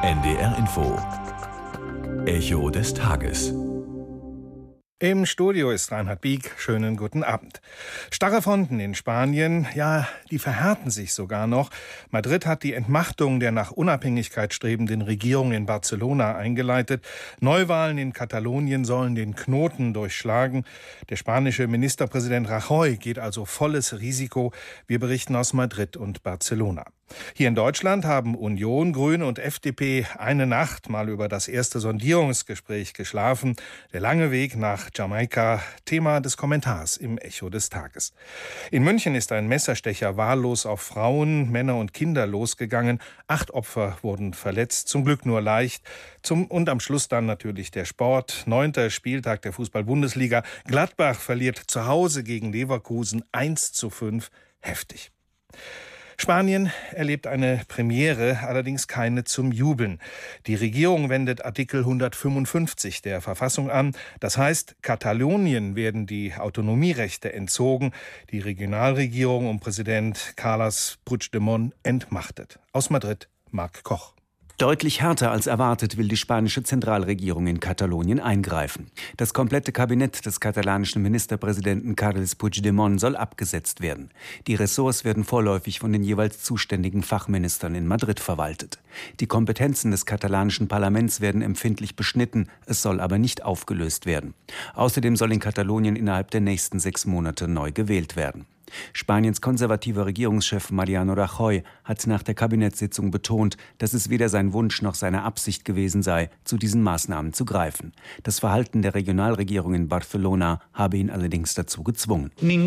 NDR Info. Echo des Tages. Im Studio ist Reinhard Bieck. Schönen guten Abend. Starre Fronten in Spanien, ja, die verhärten sich sogar noch. Madrid hat die Entmachtung der nach Unabhängigkeit strebenden Regierung in Barcelona eingeleitet. Neuwahlen in Katalonien sollen den Knoten durchschlagen. Der spanische Ministerpräsident Rajoy geht also volles Risiko. Wir berichten aus Madrid und Barcelona. Hier in Deutschland haben Union, Grüne und FDP eine Nacht mal über das erste Sondierungsgespräch geschlafen. Der lange Weg nach Jamaika, Thema des Kommentars im Echo des Tages. In München ist ein Messerstecher wahllos auf Frauen, Männer und Kinder losgegangen. 8 Opfer wurden verletzt, zum Glück nur leicht. Und am Schluss dann natürlich der Sport. 9. Spieltag der Fußball-Bundesliga. Gladbach verliert zu Hause gegen Leverkusen 1:5. Heftig. Spanien erlebt eine Premiere, allerdings keine zum Jubeln. Die Regierung wendet Artikel 155 der Verfassung an. Das heißt, Katalonien werden die Autonomierechte entzogen. Die Regionalregierung um Präsident Carles Puigdemont entmachtet. Aus Madrid, Marc Koch. Deutlich härter als erwartet will die spanische Zentralregierung in Katalonien eingreifen. Das komplette Kabinett des katalanischen Ministerpräsidenten Carles Puigdemont soll abgesetzt werden. Die Ressorts werden vorläufig von den jeweils zuständigen Fachministern in Madrid verwaltet. Die Kompetenzen des katalanischen Parlaments werden empfindlich beschnitten, es soll aber nicht aufgelöst werden. Außerdem soll in Katalonien innerhalb der nächsten 6 Monate neu gewählt werden. Spaniens konservativer Regierungschef Mariano Rajoy hat nach der Kabinettssitzung betont, dass es weder sein Wunsch noch seine Absicht gewesen sei, zu diesen Maßnahmen zu greifen. Das Verhalten der Regionalregierung in Barcelona habe ihn allerdings dazu gezwungen.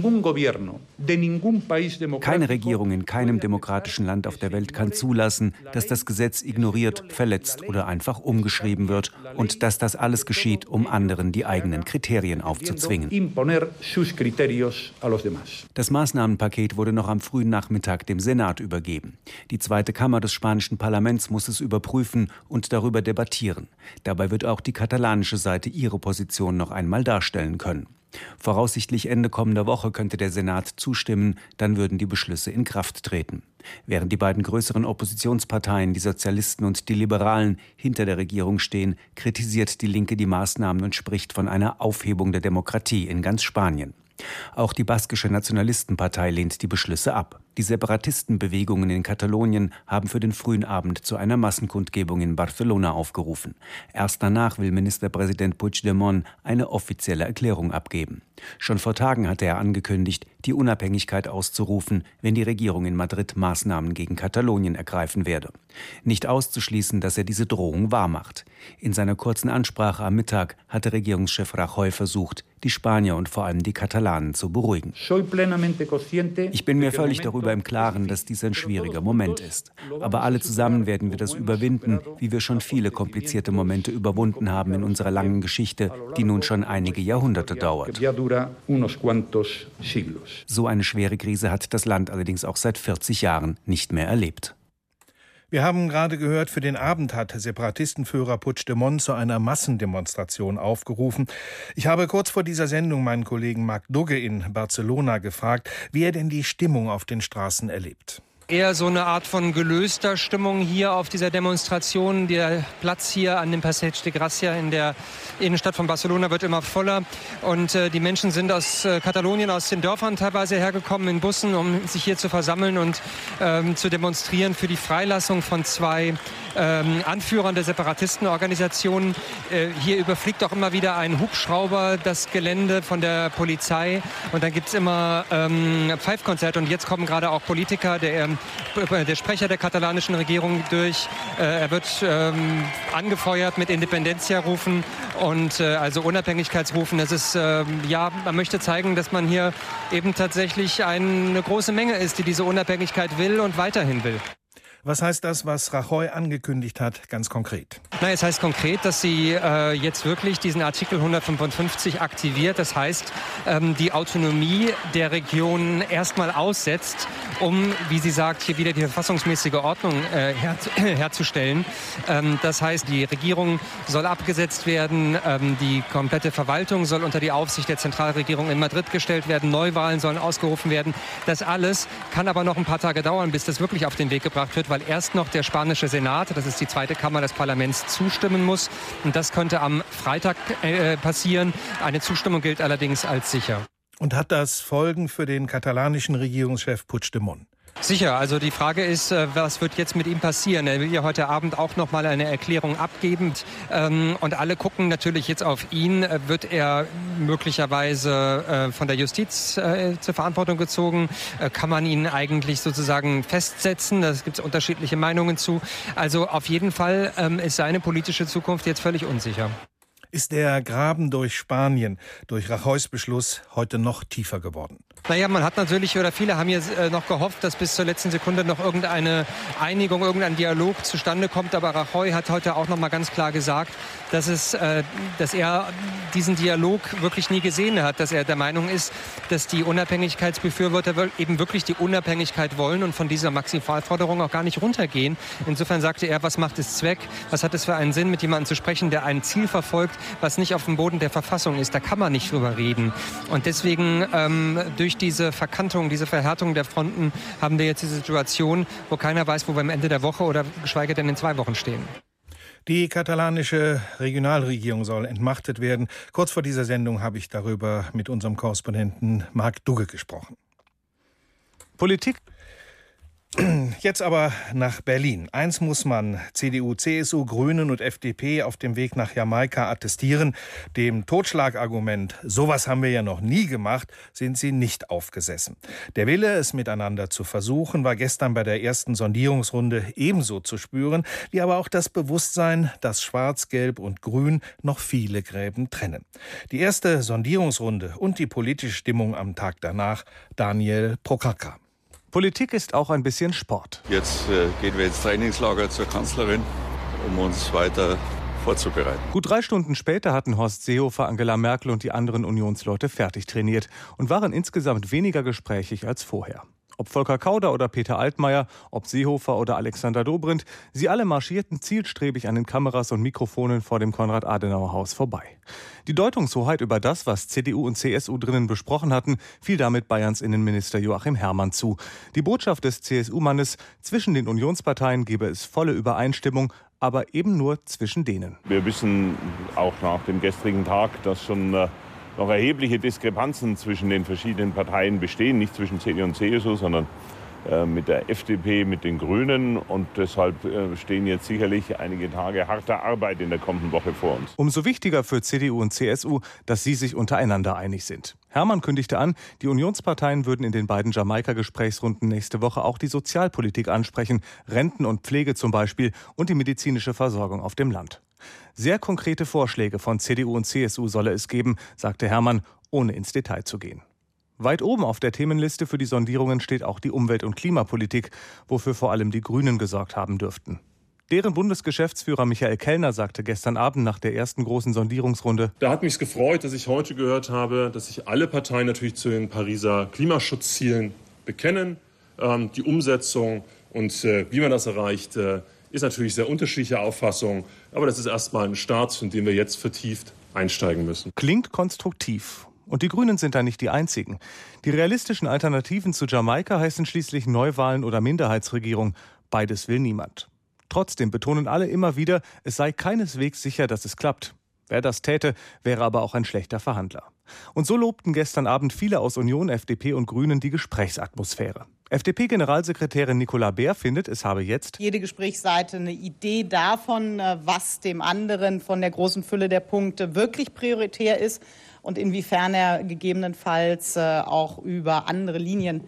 Keine Regierung in keinem demokratischen Land auf der Welt kann zulassen, dass das Gesetz ignoriert, verletzt oder einfach umgeschrieben wird und dass das alles geschieht, um anderen die eigenen Kriterien aufzuzwingen. Das Maßnahmenpaket wurde noch am frühen Nachmittag dem Senat übergeben. Die zweite Kammer des spanischen Parlaments muss es überprüfen und darüber debattieren. Dabei wird auch die katalanische Seite ihre Position noch einmal darstellen können. Voraussichtlich Ende kommender Woche könnte der Senat zustimmen, dann würden die Beschlüsse in Kraft treten. Während die beiden größeren Oppositionsparteien, die Sozialisten und die Liberalen, hinter der Regierung stehen, kritisiert die Linke die Maßnahmen und spricht von einer Aufhebung der Demokratie in ganz Spanien. Auch die baskische Nationalistenpartei lehnt die Beschlüsse ab. Die Separatistenbewegungen in Katalonien haben für den frühen Abend zu einer Massenkundgebung in Barcelona aufgerufen. Erst danach will Ministerpräsident Puigdemont eine offizielle Erklärung abgeben. Schon vor Tagen hatte er angekündigt, die Unabhängigkeit auszurufen, wenn die Regierung in Madrid Maßnahmen gegen Katalonien ergreifen werde. Nicht auszuschließen, dass er diese Drohung wahrmacht. In seiner kurzen Ansprache am Mittag hatte Regierungschef Rajoy versucht, die Spanier und vor allem die Katalanen zu beruhigen. Ich bin mir völlig darüber im Klaren, dass dies ein schwieriger Moment ist. Aber alle zusammen werden wir das überwinden, wie wir schon viele komplizierte Momente überwunden haben in unserer langen Geschichte, die nun schon einige Jahrhunderte dauert. So eine schwere Krise hat das Land allerdings auch seit 40 Jahren nicht mehr erlebt. Wir haben gerade gehört, für den Abend hat Separatistenführer Puigdemont zu einer Massendemonstration aufgerufen. Ich habe kurz vor dieser Sendung meinen Kollegen Marc Dugge in Barcelona gefragt, wie er denn die Stimmung auf den Straßen erlebt. Eher so eine Art von gelöster Stimmung hier auf dieser Demonstration. Der Platz hier an dem Passeig de Gracia in der Innenstadt von Barcelona wird immer voller. Und die Menschen sind aus Katalonien, aus den Dörfern teilweise hergekommen in Bussen, um sich hier zu versammeln und zu demonstrieren für die Freilassung von 2 Anführern der Separatistenorganisationen. Hier überfliegt auch immer wieder ein Hubschrauber das Gelände von der Polizei. Und dann gibt es immer Pfeifkonzerte. Und jetzt kommen gerade auch Politiker, der Sprecher der katalanischen Regierung durch. Er wird angefeuert mit Independencia-Rufen und also Unabhängigkeitsrufen. Das ist, man möchte zeigen, dass man hier eben tatsächlich eine große Menge ist, die diese Unabhängigkeit will und weiterhin will. Was heißt das, was Rajoy angekündigt hat, ganz konkret? Es heißt konkret, dass sie jetzt wirklich diesen Artikel 155 aktiviert. Das heißt, die Autonomie der Regionen erstmal aussetzt, um, wie sie sagt, hier wieder die verfassungsmäßige Ordnung herzustellen. Das heißt, die Regierung soll abgesetzt werden, die komplette Verwaltung soll unter die Aufsicht der Zentralregierung in Madrid gestellt werden, Neuwahlen sollen ausgerufen werden. Das alles kann aber noch ein paar Tage dauern, bis das wirklich auf den Weg gebracht wird, weil weil erst noch der spanische Senat, das ist die zweite Kammer des Parlaments, zustimmen muss. Und das könnte am Freitag passieren. Eine Zustimmung gilt allerdings als sicher. Und hat das Folgen für den katalanischen Regierungschef Puigdemont? Sicher, also die Frage ist, was wird jetzt mit ihm passieren? Er will ja heute Abend auch noch mal eine Erklärung abgeben und alle gucken natürlich jetzt auf ihn. Wird er möglicherweise von der Justiz zur Verantwortung gezogen? Kann man ihn eigentlich sozusagen festsetzen? Da gibt es unterschiedliche Meinungen zu. Also auf jeden Fall ist seine politische Zukunft jetzt völlig unsicher. Ist der Graben durch Spanien, durch Rajoys Beschluss, heute noch tiefer geworden? Naja, man hat natürlich, oder viele haben jetzt noch gehofft, dass bis zur letzten Sekunde noch irgendeine Einigung, irgendein Dialog zustande kommt. Aber Rajoy hat heute auch noch mal ganz klar gesagt, dass er diesen Dialog wirklich nie gesehen hat. Dass er der Meinung ist, dass die Unabhängigkeitsbefürworter eben wirklich die Unabhängigkeit wollen und von dieser Maximalforderung auch gar nicht runtergehen. Insofern sagte er, was macht es Zweck? Was hat es für einen Sinn, mit jemandem zu sprechen, der ein Ziel verfolgt, was nicht auf dem Boden der Verfassung ist? Da kann man nicht drüber reden. Und deswegen durch diese Verkantung, diese Verhärtung der Fronten haben wir jetzt die Situation, wo keiner weiß, wo wir am Ende der Woche oder geschweige denn in 2 Wochen stehen. Die katalanische Regionalregierung soll entmachtet werden. Kurz vor dieser Sendung habe ich darüber mit unserem Korrespondenten Marc Dugge gesprochen. Politik. Jetzt aber nach Berlin. Eins muss man CDU, CSU, Grünen und FDP auf dem Weg nach Jamaika attestieren. Dem Totschlagargument, sowas haben wir ja noch nie gemacht, sind sie nicht aufgesessen. Der Wille, es miteinander zu versuchen, war gestern bei der ersten Sondierungsrunde ebenso zu spüren, wie aber auch das Bewusstsein, dass Schwarz, Gelb und Grün noch viele Gräben trennen. Die erste Sondierungsrunde und die politische Stimmung am Tag danach, Daniel Prokaka. Politik ist auch ein bisschen Sport. Jetzt gehen wir ins Trainingslager zur Kanzlerin, um uns weiter vorzubereiten. Gut 3 Stunden später hatten Horst Seehofer, Angela Merkel und die anderen Unionsleute fertig trainiert und waren insgesamt weniger gesprächig als vorher. Ob Volker Kauder oder Peter Altmaier, ob Seehofer oder Alexander Dobrindt, sie alle marschierten zielstrebig an den Kameras und Mikrofonen vor dem Konrad-Adenauer-Haus vorbei. Die Deutungshoheit über das, was CDU und CSU drinnen besprochen hatten, fiel damit Bayerns Innenminister Joachim Herrmann zu. Die Botschaft des CSU-Mannes: zwischen den Unionsparteien gebe es volle Übereinstimmung, aber eben nur zwischen denen. Wir wissen auch nach dem gestrigen Tag, dass schon noch erhebliche Diskrepanzen zwischen den verschiedenen Parteien bestehen, nicht zwischen CDU und CSU, sondern mit der FDP, mit den Grünen. Und deshalb stehen jetzt sicherlich einige Tage harter Arbeit in der kommenden Woche vor uns. Umso wichtiger für CDU und CSU, dass sie sich untereinander einig sind. Herrmann kündigte an, die Unionsparteien würden in den beiden Jamaika-Gesprächsrunden nächste Woche auch die Sozialpolitik ansprechen, Renten und Pflege zum Beispiel und die medizinische Versorgung auf dem Land. Sehr konkrete Vorschläge von CDU und CSU solle es geben, sagte Herrmann, ohne ins Detail zu gehen. Weit oben auf der Themenliste für die Sondierungen steht auch die Umwelt- und Klimapolitik, wofür vor allem die Grünen gesorgt haben dürften. Deren Bundesgeschäftsführer Michael Kellner sagte gestern Abend nach der ersten großen Sondierungsrunde: Da hat mich gefreut, dass ich heute gehört habe, dass sich alle Parteien natürlich zu den Pariser Klimaschutzzielen bekennen. Die Umsetzung und wie man das erreicht, ist natürlich sehr unterschiedliche Auffassung. Aber das ist erstmal ein Start, in den wir jetzt vertieft einsteigen müssen. Klingt konstruktiv. Und die Grünen sind da nicht die einzigen. Die realistischen Alternativen zu Jamaika heißen schließlich Neuwahlen oder Minderheitsregierung. Beides will niemand. Trotzdem betonen alle immer wieder, es sei keineswegs sicher, dass es klappt. Wer das täte, wäre aber auch ein schlechter Verhandler. Und so lobten gestern Abend viele aus Union, FDP und Grünen die Gesprächsatmosphäre. FDP-Generalsekretärin Nicola Beer findet, es habe jetzt jede Gesprächsseite eine Idee davon, was dem anderen von der großen Fülle der Punkte wirklich prioritär ist und inwiefern er gegebenenfalls auch über andere Linien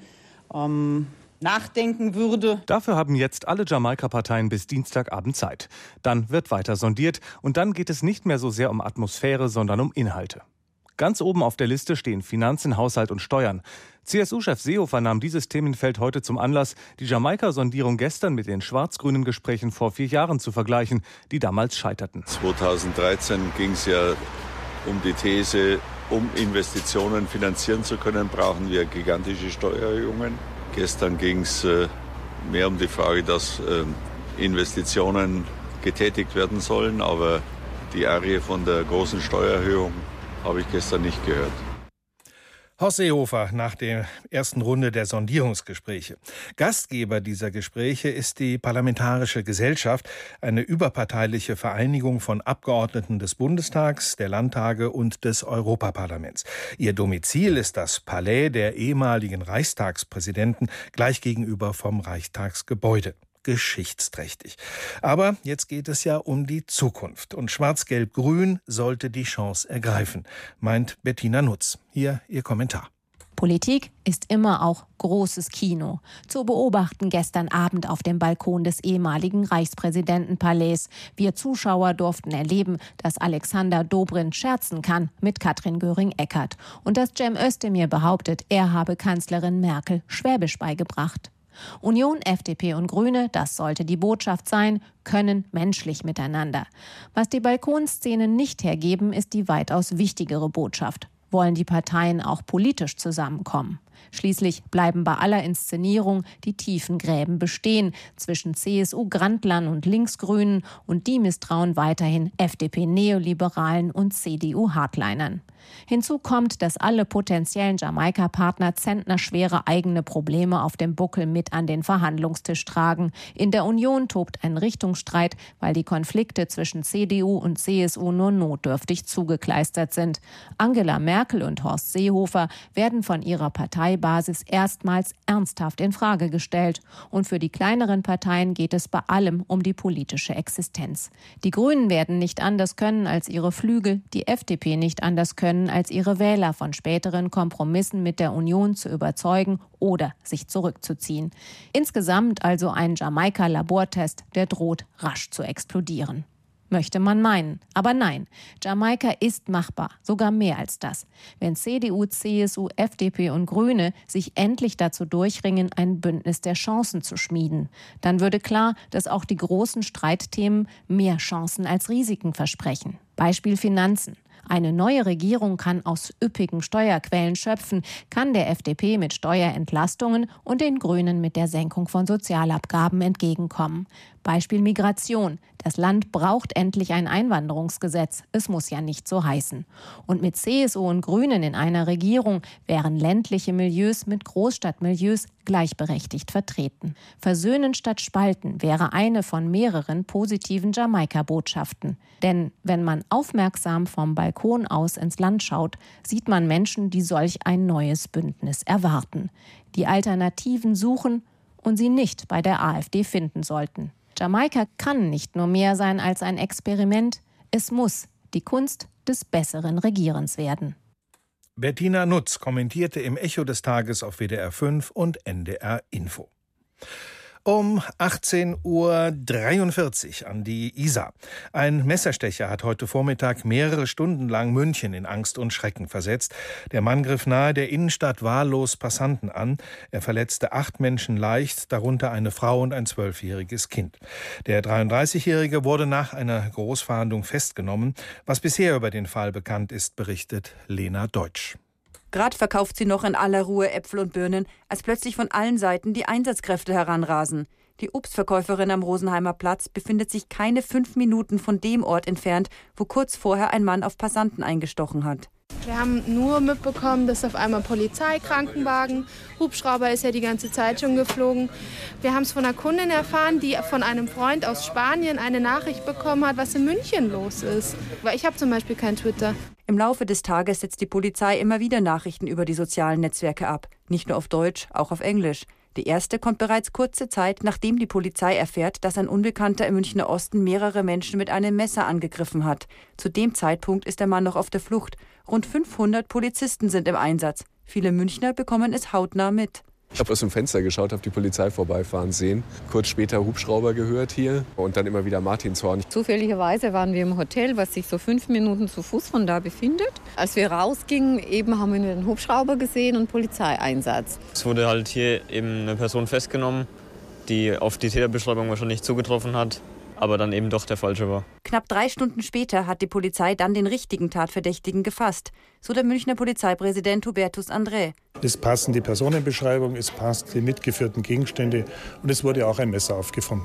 nachdenken würde. Dafür haben jetzt alle Jamaika-Parteien bis Dienstagabend Zeit. Dann wird weiter sondiert und dann geht es nicht mehr so sehr um Atmosphäre, sondern um Inhalte. Ganz oben auf der Liste stehen Finanzen, Haushalt und Steuern. CSU-Chef Seehofer nahm dieses Themenfeld heute zum Anlass, die Jamaika-Sondierung gestern mit den schwarz-grünen Gesprächen vor 4 Jahren zu vergleichen, die damals scheiterten. 2013 ging es ja um die These, um Investitionen finanzieren zu können, brauchen wir gigantische Steuererhöhungen. Gestern ging es mehr um die Frage, dass Investitionen getätigt werden sollen, aber die Arie von der großen Steuererhöhung habe ich gestern nicht gehört. Horst Seehofer nach der ersten Runde der Sondierungsgespräche. Gastgeber dieser Gespräche ist die Parlamentarische Gesellschaft, eine überparteiliche Vereinigung von Abgeordneten des Bundestags, der Landtage und des Europaparlaments. Ihr Domizil ist das Palais der ehemaligen Reichstagspräsidenten gleich gegenüber vom Reichstagsgebäude. Geschichtsträchtig. Aber jetzt geht es ja um die Zukunft. Und Schwarz-Gelb-Grün sollte die Chance ergreifen, meint Bettina Nutz. Hier ihr Kommentar. Politik ist immer auch großes Kino. Zu beobachten gestern Abend auf dem Balkon des ehemaligen Reichspräsidentenpalais. Wir Zuschauer durften erleben, dass Alexander Dobrindt scherzen kann mit Katrin Göring-Eckardt. Und dass Cem Özdemir behauptet, er habe Kanzlerin Merkel Schwäbisch beigebracht. Union, FDP und Grüne, das sollte die Botschaft sein, können menschlich miteinander. Was die Balkonszenen nicht hergeben, ist die weitaus wichtigere Botschaft. Wollen die Parteien auch politisch zusammenkommen? Schließlich bleiben bei aller Inszenierung die tiefen Gräben bestehen zwischen CSU-Grandlern und Linksgrünen, und die misstrauen weiterhin FDP-Neoliberalen und CDU-Hardlinern. Hinzu kommt, dass alle potenziellen Jamaika-Partner zentnerschwere eigene Probleme auf dem Buckel mit an den Verhandlungstisch tragen. In der Union tobt ein Richtungsstreit, weil die Konflikte zwischen CDU und CSU nur notdürftig zugekleistert sind. Angela Merkel und Horst Seehofer werden von ihrer Parteibasis erstmals ernsthaft in Frage gestellt. Und für die kleineren Parteien geht es bei allem um die politische Existenz. Die Grünen werden nicht anders können als ihre Flügel, die FDP nicht anders können als ihre Wähler von späteren Kompromissen mit der Union zu überzeugen oder sich zurückzuziehen. Insgesamt also ein Jamaika-Labortest, der droht rasch zu explodieren. Möchte man meinen. Aber nein, Jamaika ist machbar, sogar mehr als das. Wenn CDU, CSU, FDP und Grüne sich endlich dazu durchringen, ein Bündnis der Chancen zu schmieden, dann würde klar, dass auch die großen Streitthemen mehr Chancen als Risiken versprechen. Beispiel Finanzen. Eine neue Regierung kann aus üppigen Steuerquellen schöpfen, kann der FDP mit Steuerentlastungen und den Grünen mit der Senkung von Sozialabgaben entgegenkommen. Beispiel Migration. Das Land braucht endlich ein Einwanderungsgesetz. Es muss ja nicht so heißen. Und mit CSU und Grünen in einer Regierung wären ländliche Milieus mit Großstadtmilieus gleichberechtigt vertreten. Versöhnen statt spalten wäre eine von mehreren positiven Jamaika-Botschaften. Denn wenn man aufmerksam vom Balkon aus ins Land schaut, sieht man Menschen, die solch ein neues Bündnis erwarten. Die Alternativen suchen und sie nicht bei der AfD finden sollten. Jamaika kann nicht nur mehr sein als ein Experiment. Es muss die Kunst des besseren Regierens werden. Bettina Nutz kommentierte im Echo des Tages auf WDR 5 und NDR Info. Um 18:43 Uhr an die Isar. Ein Messerstecher hat heute Vormittag mehrere Stunden lang München in Angst und Schrecken versetzt. Der Mann griff nahe der Innenstadt wahllos Passanten an. Er verletzte 8 Menschen leicht, darunter eine Frau und ein 12-jähriges Kind. Der 33-Jährige wurde nach einer Großfahndung festgenommen. Was bisher über den Fall bekannt ist, berichtet Lena Deutsch. Gerade verkauft sie noch in aller Ruhe Äpfel und Birnen, als plötzlich von allen Seiten die Einsatzkräfte heranrasen. Die Obstverkäuferin am Rosenheimer Platz befindet sich keine 5 Minuten von dem Ort entfernt, wo kurz vorher ein Mann auf Passanten eingestochen hat. Wir haben nur mitbekommen, dass auf einmal Polizei, Krankenwagen, Hubschrauber ist ja die ganze Zeit schon geflogen. Wir haben es von einer Kundin erfahren, die von einem Freund aus Spanien eine Nachricht bekommen hat, was in München los ist. Weil ich habe zum Beispiel kein Twitter. Im Laufe des Tages setzt die Polizei immer wieder Nachrichten über die sozialen Netzwerke ab. Nicht nur auf Deutsch, auch auf Englisch. Die erste kommt bereits kurze Zeit, nachdem die Polizei erfährt, dass ein Unbekannter im Münchner Osten mehrere Menschen mit einem Messer angegriffen hat. Zu dem Zeitpunkt ist der Mann noch auf der Flucht. Rund 500 Polizisten sind im Einsatz. Viele Münchner bekommen es hautnah mit. Ich habe aus dem Fenster geschaut, habe die Polizei vorbeifahren sehen. Kurz später Hubschrauber gehört hier und dann immer wieder Martinshorn. Zufälligerweise waren wir im Hotel, was sich so 5 Minuten zu Fuß von da befindet. Als wir rausgingen, eben haben wir den Hubschrauber gesehen und Polizeieinsatz. Es wurde halt hier eben eine Person festgenommen, die auf die Täterbeschreibung wahrscheinlich zugetroffen hat, aber dann eben doch der falsche war. Knapp 3 Stunden später hat die Polizei dann den richtigen Tatverdächtigen gefasst, so der Münchner Polizeipräsident Hubertus Andrä. Es passen die Personenbeschreibung, es passt die mitgeführten Gegenstände und es wurde auch ein Messer aufgefunden.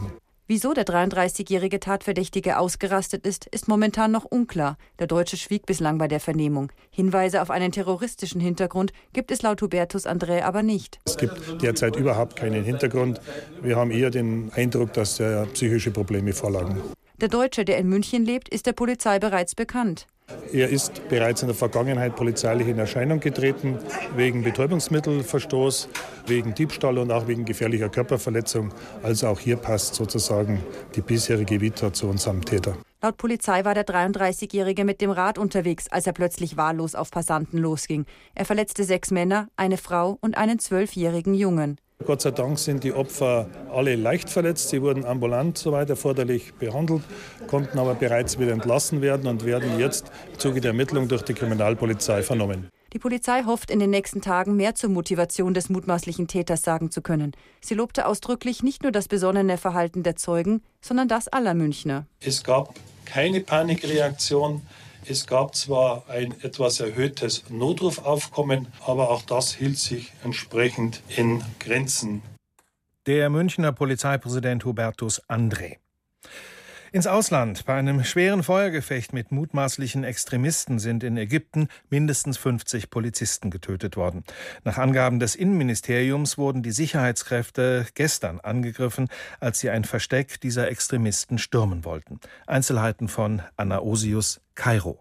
Wieso der 33-jährige Tatverdächtige ausgerastet ist, ist momentan noch unklar. Der Deutsche schwieg bislang bei der Vernehmung. Hinweise auf einen terroristischen Hintergrund gibt es laut Hubertus Andrä aber nicht. Es gibt derzeit überhaupt keinen Hintergrund. Wir haben eher den Eindruck, dass psychische Probleme vorlagen. Der Deutsche, der in München lebt, ist der Polizei bereits bekannt. Er ist bereits in der Vergangenheit polizeilich in Erscheinung getreten, wegen Betäubungsmittelverstoß, wegen Diebstahl und auch wegen gefährlicher Körperverletzung. Also auch hier passt sozusagen die bisherige Vita zu unserem Täter. Laut Polizei war der 33-Jährige mit dem Rad unterwegs, als er plötzlich wahllos auf Passanten losging. Er verletzte 6 Männer, eine Frau und einen 12-jährigen Jungen. Gott sei Dank sind die Opfer alle leicht verletzt. Sie wurden ambulant soweit erforderlich behandelt, konnten aber bereits wieder entlassen werden und werden jetzt im Zuge der Ermittlung durch die Kriminalpolizei vernommen. Die Polizei hofft, in den nächsten Tagen mehr zur Motivation des mutmaßlichen Täters sagen zu können. Sie lobte ausdrücklich nicht nur das besonnene Verhalten der Zeugen, sondern das aller Münchner. Es gab keine Panikreaktion. Es gab zwar ein etwas erhöhtes Notrufaufkommen, aber auch das hielt sich entsprechend in Grenzen. Der Münchner Polizeipräsident Hubertus Andrä. Ins Ausland. Bei einem schweren Feuergefecht mit mutmaßlichen Extremisten sind in Ägypten mindestens 50 Polizisten getötet worden. Nach Angaben des Innenministeriums wurden die Sicherheitskräfte gestern angegriffen, als sie ein Versteck dieser Extremisten stürmen wollten. Einzelheiten von Anna Osius, Kairo.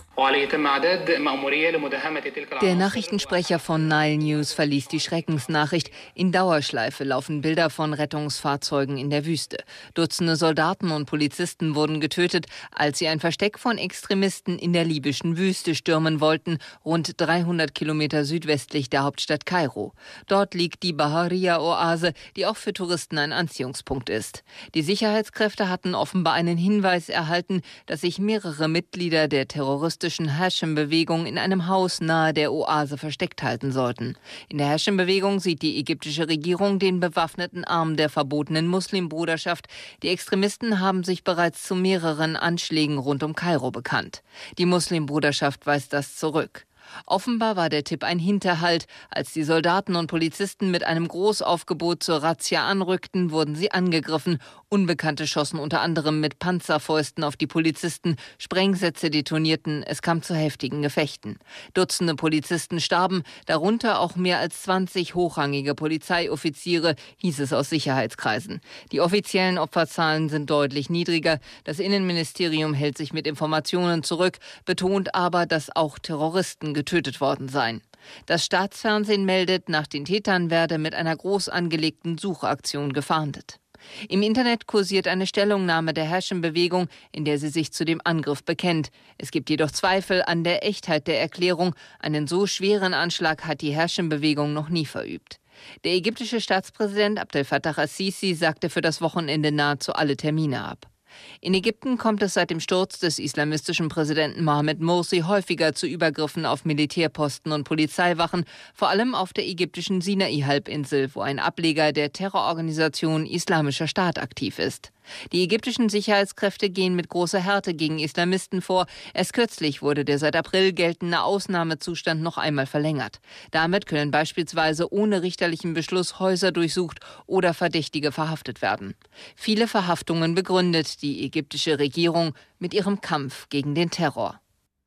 Der Nachrichtensprecher von Nile News verließ die Schreckensnachricht. In Dauerschleife laufen Bilder von Rettungsfahrzeugen in der Wüste. Dutzende Soldaten und Polizisten wurden getötet, als sie ein Versteck von Extremisten in der libyschen Wüste stürmen wollten, rund 300 Kilometer südwestlich der Hauptstadt Kairo. Dort liegt die Baharia-Oase, die auch für Touristen ein Anziehungspunkt ist. Die Sicherheitskräfte hatten offenbar einen Hinweis erhalten, dass sich mehrere Mitglieder der terroristischen Hashem-Bewegung in einem Haus nahe der Oase versteckt halten sollten. In der Hashem-Bewegung sieht die ägyptische Regierung den bewaffneten Arm der verbotenen Muslimbruderschaft. Die Extremisten haben sich bereits zu mehreren Anschlägen rund um Kairo bekannt. Die Muslimbruderschaft weist das zurück. Offenbar war der Tipp ein Hinterhalt. Als die Soldaten und Polizisten mit einem Großaufgebot zur Razzia anrückten, wurden sie angegriffen. Unbekannte schossen unter anderem mit Panzerfäusten auf die Polizisten. Sprengsätze detonierten. Es kam zu heftigen Gefechten. Dutzende Polizisten starben, darunter auch mehr als 20 hochrangige Polizeioffiziere, hieß es aus Sicherheitskreisen. Die offiziellen Opferzahlen sind deutlich niedriger. Das Innenministerium hält sich mit Informationen zurück, betont aber, dass auch Terroristen getötet worden seien. Das Staatsfernsehen meldet, nach den Tätern werde mit einer groß angelegten Suchaktion gefahndet. Im Internet kursiert eine Stellungnahme der Hashem-Bewegung, in der sie sich zu dem Angriff bekennt. Es gibt jedoch Zweifel an der Echtheit der Erklärung. Einen so schweren Anschlag hat die Hashem-Bewegung noch nie verübt. Der ägyptische Staatspräsident Abdel Fattah al-Sisi sagte für das Wochenende nahezu alle Termine ab. In Ägypten kommt es seit dem Sturz des islamistischen Präsidenten Mohamed Morsi häufiger zu Übergriffen auf Militärposten und Polizeiwachen, vor allem auf der ägyptischen Sinai-Halbinsel, wo ein Ableger der Terrororganisation Islamischer Staat aktiv ist. Die ägyptischen Sicherheitskräfte gehen mit großer Härte gegen Islamisten vor. Erst kürzlich wurde der seit April geltende Ausnahmezustand noch einmal verlängert. Damit können beispielsweise ohne richterlichen Beschluss Häuser durchsucht oder Verdächtige verhaftet werden. Viele Verhaftungen begründet die ägyptische Regierung mit ihrem Kampf gegen den Terror.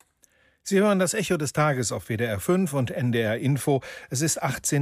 Sie hören das Echo des Tages auf WDR 5 und NDR Info. Es ist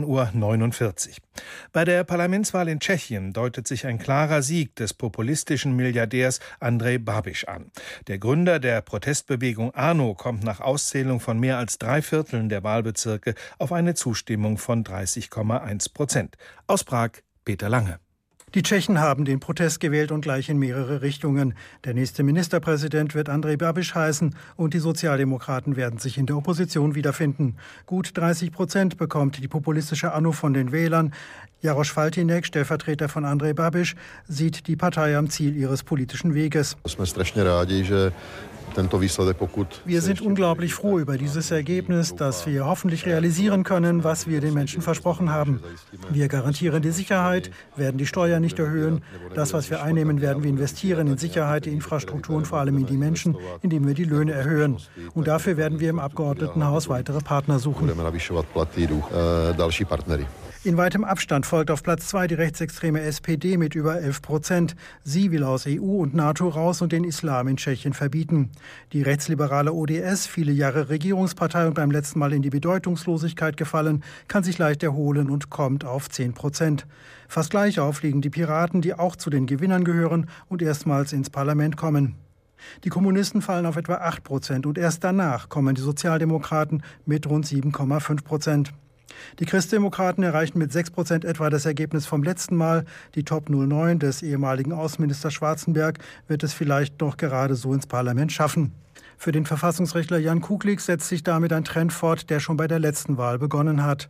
18:49 Uhr. Bei der Parlamentswahl in Tschechien deutet sich ein klarer Sieg des populistischen Milliardärs Andrej Babiš an. Der Gründer der Protestbewegung ANO kommt nach Auszählung von mehr als 3/4 der Wahlbezirke auf eine Zustimmung von 30,1%. Aus Prag, Peter Lange. Die Tschechen haben den Protest gewählt und gleich in mehrere Richtungen. Der nächste Ministerpräsident wird Andrej Babiš heißen und die Sozialdemokraten werden sich in der Opposition wiederfinden. Gut 30% bekommt die populistische ANO von den Wählern. Jaroš Faltýnek, Stellvertreter von Andrej Babiš, sieht die Partei am Ziel ihres politischen Weges. Wir sind unglaublich froh über dieses Ergebnis, das wir hoffentlich realisieren können, was wir den Menschen versprochen haben. Wir garantieren die Sicherheit, werden die Steuern nicht erhöhen. Das, was wir einnehmen, werden wir investieren in Sicherheit, die Infrastruktur und vor allem in die Menschen, indem wir die Löhne erhöhen. Und dafür werden wir im Abgeordnetenhaus weitere Partner suchen. In weitem Abstand folgt auf Platz 2 die rechtsextreme SPD mit über 11%. Sie will aus EU und NATO raus und den Islam in Tschechien verbieten. Die rechtsliberale ODS, viele Jahre Regierungspartei und beim letzten Mal in die Bedeutungslosigkeit gefallen, kann sich leicht erholen und kommt auf 10%. Fast gleich auf liegen die Piraten, die auch zu den Gewinnern gehören und erstmals ins Parlament kommen. Die Kommunisten fallen auf etwa 8% und erst danach kommen die Sozialdemokraten mit rund 7,5%. Die Christdemokraten erreichen mit 6% etwa das Ergebnis vom letzten Mal. Die Top 09 des ehemaligen Außenministers Schwarzenberg wird es vielleicht noch gerade so ins Parlament schaffen. Für den Verfassungsrechtler Jan Kuklik setzt sich damit ein Trend fort, der schon bei der letzten Wahl begonnen hat.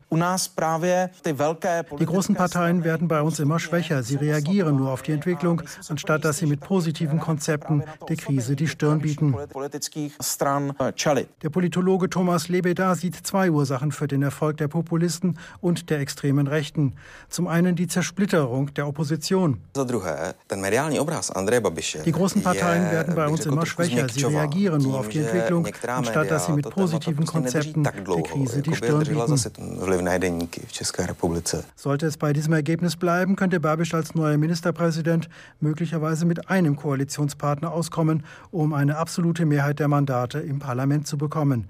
Die großen Parteien werden bei uns immer schwächer. Sie reagieren nur auf die Entwicklung, anstatt dass sie mit positiven Konzepten der Krise die Stirn bieten. Der Politologe Thomas Lebeda sieht zwei Ursachen für den Erfolg der Populisten und der extremen Rechten. Zum einen die Zersplitterung der Opposition. Die großen Parteien werden bei uns immer schwächer. Sie reagieren nur auf die Entwicklung, anstatt dass sie mit positiven Konzepten der Krise die Stirn bieten. Sollte es bei diesem Ergebnis bleiben, könnte Babiš als neuer Ministerpräsident möglicherweise mit einem Koalitionspartner auskommen, um eine absolute Mehrheit der Mandate im Parlament zu bekommen.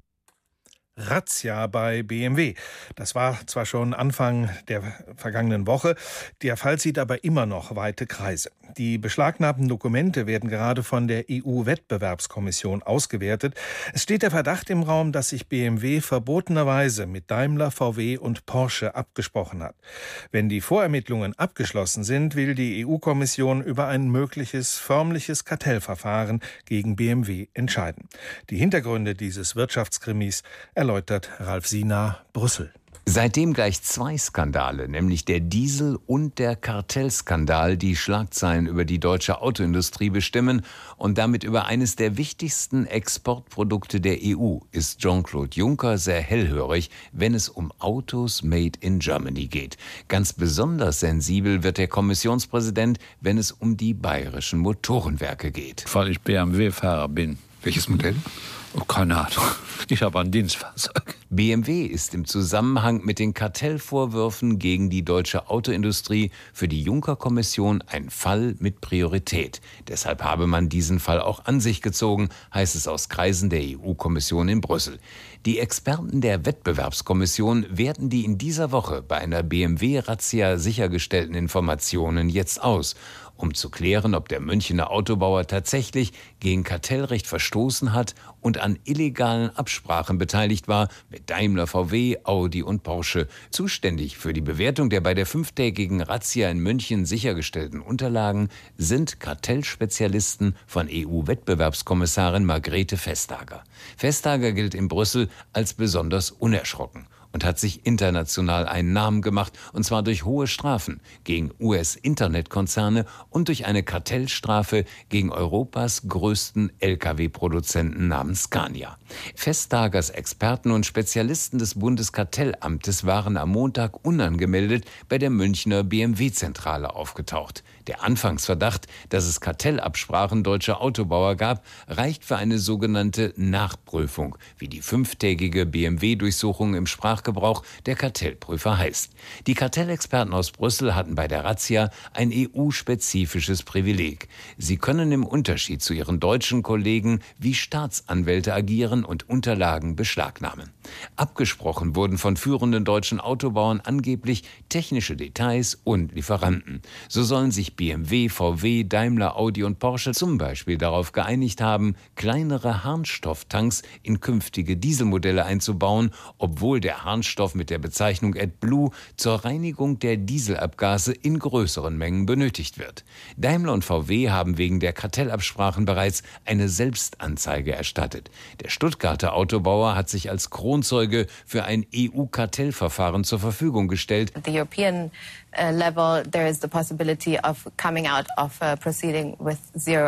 Razzia bei BMW. Das war zwar schon Anfang der vergangenen Woche, der Fall zieht aber immer noch weite Kreise. Die beschlagnahmten Dokumente werden gerade von der EU-Wettbewerbskommission ausgewertet. Es steht der Verdacht im Raum, dass sich BMW verbotenerweise mit Daimler, VW und Porsche abgesprochen hat. Wenn die Vorermittlungen abgeschlossen sind, will die EU-Kommission über ein mögliches förmliches Kartellverfahren gegen BMW entscheiden. Die Hintergründe dieses Wirtschaftskrimis erläutert Ralf Sina, Brüssel. Seitdem gleich zwei Skandale, nämlich der Diesel- und der Kartellskandal, die Schlagzeilen über die deutsche Autoindustrie bestimmen und damit über eines der wichtigsten Exportprodukte der EU, ist Jean-Claude Juncker sehr hellhörig, wenn es um Autos made in Germany geht. Ganz besonders sensibel wird der Kommissionspräsident, wenn es um die bayerischen Motorenwerke geht. Weil ich BMW-Fahrer bin. Welches Modell? Oh, keine Ahnung. Ich habe ein Dienstfahrzeug. BMW ist im Zusammenhang mit den Kartellvorwürfen gegen die deutsche Autoindustrie für die Juncker-Kommission ein Fall mit Priorität. Deshalb habe man diesen Fall auch an sich gezogen, heißt es aus Kreisen der EU-Kommission in Brüssel. Die Experten der Wettbewerbskommission werten die in dieser Woche bei einer BMW-Razzia sichergestellten Informationen jetzt aus, um zu klären, ob der Münchener Autobauer tatsächlich gegen Kartellrecht verstoßen hat und an illegalen Absprachen beteiligt war mit Daimler, VW, Audi und Porsche. Zuständig für die Bewertung der bei der 5-tägigen Razzia in München sichergestellten Unterlagen sind Kartellspezialisten von EU-Wettbewerbskommissarin Margrethe Vestager. Vestager gilt in Brüssel als besonders unerschrocken und hat sich international einen Namen gemacht, und zwar durch hohe Strafen gegen US-Internetkonzerne und durch eine Kartellstrafe gegen Europas größten Lkw-Produzenten namens Scania. Vestagers Experten und Spezialisten des Bundeskartellamtes waren am Montag unangemeldet bei der Münchner BMW-Zentrale aufgetaucht. Der Anfangsverdacht, dass es Kartellabsprachen deutscher Autobauer gab, reicht für eine sogenannte Nachprüfung, wie die 5-tägige BMW-Durchsuchung im Sprachgebrauch der Kartellprüfer heißt. Die Kartellexperten aus Brüssel hatten bei der Razzia ein EU-spezifisches Privileg. Sie können im Unterschied zu ihren deutschen Kollegen wie Staatsanwälte agieren und Unterlagen beschlagnahmen. Abgesprochen wurden von führenden deutschen Autobauern angeblich technische Details und Lieferanten. So sollen sich BMW, VW, Daimler, Audi und Porsche zum Beispiel darauf geeinigt haben, kleinere Harnstofftanks in künftige Dieselmodelle einzubauen, obwohl der Harnstoff mit der Bezeichnung AdBlue zur Reinigung der Dieselabgase in größeren Mengen benötigt wird. Daimler und VW haben wegen der Kartellabsprachen bereits eine Selbstanzeige erstattet. Der Stuttgarter Autobauer hat sich als Kronzeuge für ein EU-Kartellverfahren zur Verfügung gestellt. At the European level, there is the possibility of coming out of a proceeding with zero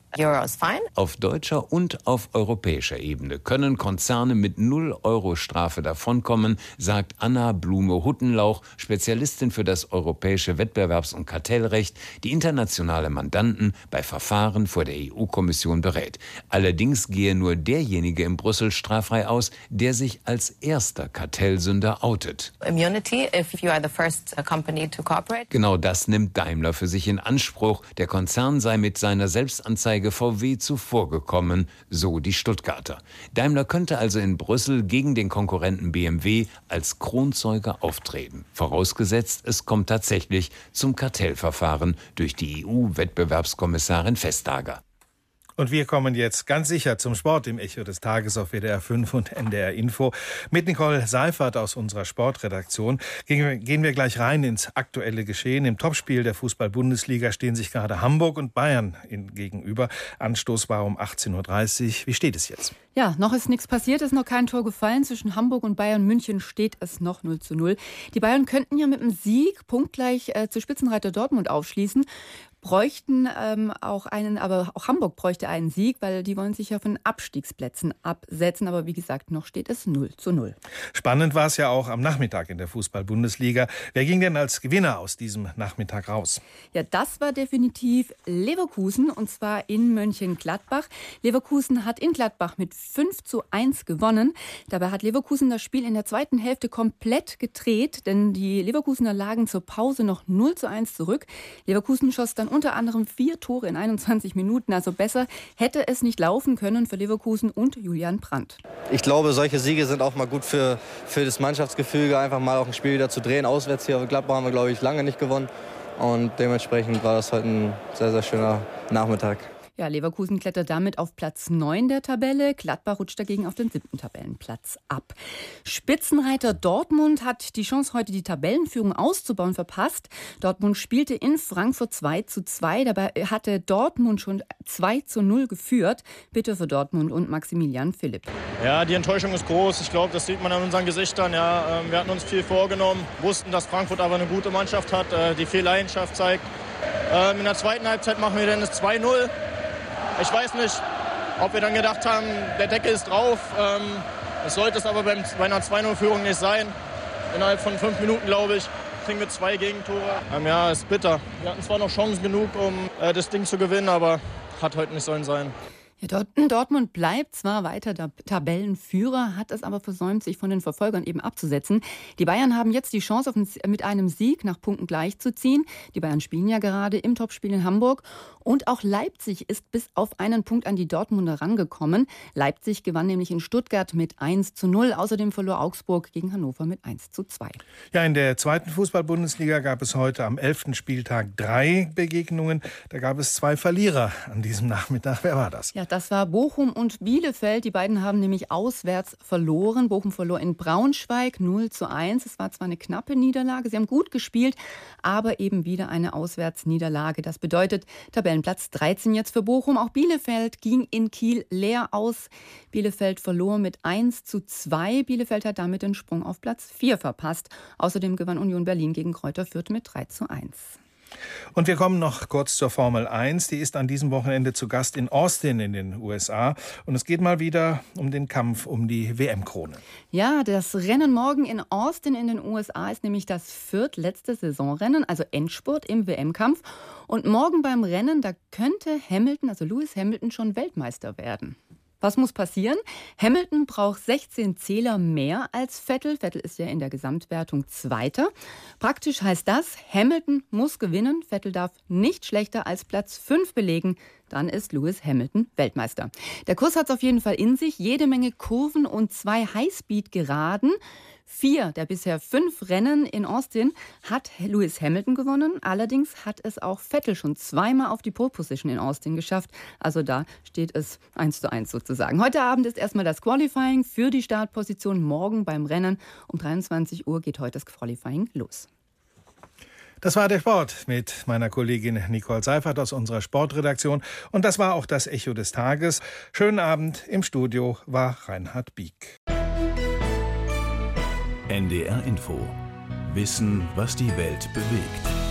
Euros fine. Auf deutscher und auf europäischer Ebene können Konzerne mit 0 Euro Strafe davonkommen, sagt Anna Blume-Huttenlauch, Spezialistin für das europäische Wettbewerbs- und Kartellrecht, die internationale Mandanten bei Verfahren vor der EU-Kommission berät. Allerdings gehe nur derjenige in Brüssel straffrei aus, der sich als erster Kartellsünder outet. Immunity if you are the first company to cooperate. Genau das nimmt Daimler für sich in Anspruch. Der Konzern sei mit seiner Selbstanzeige VW zuvorgekommen, so die Stuttgarter. Daimler könnte also in Brüssel gegen den Konkurrenten BMW als Kronzeuge auftreten. Vorausgesetzt, es kommt tatsächlich zum Kartellverfahren durch die EU-Wettbewerbskommissarin Vestager. Und wir kommen jetzt ganz sicher zum Sport im Echo des Tages auf WDR 5 und NDR Info. Mit Nicole Seifert aus unserer Sportredaktion gehen wir gleich rein ins aktuelle Geschehen. Im Topspiel der Fußball-Bundesliga stehen sich gerade Hamburg und Bayern gegenüber. Anstoß war um 18:30 Uhr. Wie steht es jetzt? Ja, noch ist nichts passiert, ist noch kein Tor gefallen. Zwischen Hamburg und Bayern München steht es noch 0:0. Die Bayern könnten ja mit einem Sieg punktgleich zu Spitzenreiter Dortmund aufschließen. Bräuchten auch aber auch Hamburg bräuchte einen Sieg, weil die wollen sich ja von Abstiegsplätzen absetzen. Aber wie gesagt, noch steht es 0:0. Spannend war es ja auch am Nachmittag in der Fußball-Bundesliga. Wer ging denn als Gewinner aus diesem Nachmittag raus? Ja, das war definitiv Leverkusen, und zwar in Mönchengladbach. Leverkusen hat in Gladbach mit 5:1 gewonnen. Dabei hat Leverkusen das Spiel in der zweiten Hälfte komplett gedreht, denn die Leverkusener lagen zur Pause noch 0:1 zurück. Leverkusen schoss dann unter anderem 4 Tore in 21 Minuten. Also besser hätte es nicht laufen können für Leverkusen und Julian Brandt. Ich glaube, solche Siege sind auch mal gut für das Mannschaftsgefüge, einfach mal auch ein Spiel wieder zu drehen. Auswärts hier auf Gladbach haben wir, glaube ich, lange nicht gewonnen. Und dementsprechend war das heute ein sehr, sehr schöner Nachmittag. Ja, Leverkusen klettert damit auf Platz 9 der Tabelle. Gladbach rutscht dagegen auf den 7. Tabellenplatz ab. Spitzenreiter Dortmund hat die Chance, heute die Tabellenführung auszubauen, verpasst. Dortmund spielte in Frankfurt 2:2. Dabei hatte Dortmund schon 2:0 geführt. Bitte für Dortmund und Maximilian Philipp. Ja, die Enttäuschung ist groß. Ich glaube, das sieht man an unseren Gesichtern. Ja, wir hatten uns viel vorgenommen, wussten, dass Frankfurt aber eine gute Mannschaft hat, die viel Leidenschaft zeigt. In der zweiten Halbzeit machen wir dann das 2:0. Ich weiß nicht, ob wir dann gedacht haben, der Deckel ist drauf. Es sollte es aber bei einer 2:0-Führung nicht sein. Innerhalb von 5 Minuten, glaube ich, kriegen wir 2 Gegentore. Ja, ist bitter. Wir hatten zwar noch Chancen genug, um das Ding zu gewinnen, aber hat heute nicht sollen sein. Ja, Dortmund bleibt zwar weiter der Tabellenführer, hat es aber versäumt, sich von den Verfolgern eben abzusetzen. Die Bayern haben jetzt die Chance, mit einem Sieg nach Punkten gleichzuziehen. Die Bayern spielen ja gerade im Topspiel in Hamburg. Und auch Leipzig ist bis auf einen Punkt an die Dortmunder rangekommen. Leipzig gewann nämlich in Stuttgart mit 1:0. Außerdem verlor Augsburg gegen Hannover mit 1:2. Ja, in der zweiten Fußball-Bundesliga gab es heute am 11. Spieltag 3 Begegnungen. Da gab es 2 Verlierer an diesem Nachmittag. Wer war das? Ja, das war Bochum und Bielefeld. Die beiden haben nämlich auswärts verloren. Bochum verlor in Braunschweig 0:1. Es war zwar eine knappe Niederlage, sie haben gut gespielt, aber eben wieder eine Auswärtsniederlage. Das bedeutet Tabellenplatz 13 jetzt für Bochum. Auch Bielefeld ging in Kiel leer aus. Bielefeld verlor mit 1:2. Bielefeld hat damit den Sprung auf Platz 4 verpasst. Außerdem gewann Union Berlin gegen Greuther Fürth mit 3:1. Und wir kommen noch kurz zur Formel 1. Die ist an diesem Wochenende zu Gast in Austin in den USA. Und es geht mal wieder um den Kampf um die WM-Krone. Ja, das Rennen morgen in Austin in den USA ist nämlich das 4. Saisonrennen, also Endspurt im WM-Kampf. Und morgen beim Rennen, da könnte Lewis Hamilton schon Weltmeister werden. Was muss passieren? Hamilton braucht 16 Zähler mehr als Vettel. Vettel ist ja in der Gesamtwertung Zweiter. Praktisch heißt das, Hamilton muss gewinnen. Vettel darf nicht schlechter als Platz 5 belegen. Dann ist Lewis Hamilton Weltmeister. Der Kurs hat es auf jeden Fall in sich. Jede Menge Kurven und 2 Highspeed-Geraden. 4 der bisher 5 Rennen in Austin hat Lewis Hamilton gewonnen. Allerdings hat es auch Vettel schon 2-mal auf die Pole Position in Austin geschafft. Also da steht es 1:1 sozusagen. Heute Abend ist erstmal das Qualifying für die Startposition. Morgen beim Rennen um 23 Uhr geht heute das Qualifying los. Das war der Sport mit meiner Kollegin Nicole Seifert aus unserer Sportredaktion. Und das war auch das Echo des Tages. Schönen Abend. Im Studio war Reinhard Bieck. NDR Info. Wissen, was die Welt bewegt.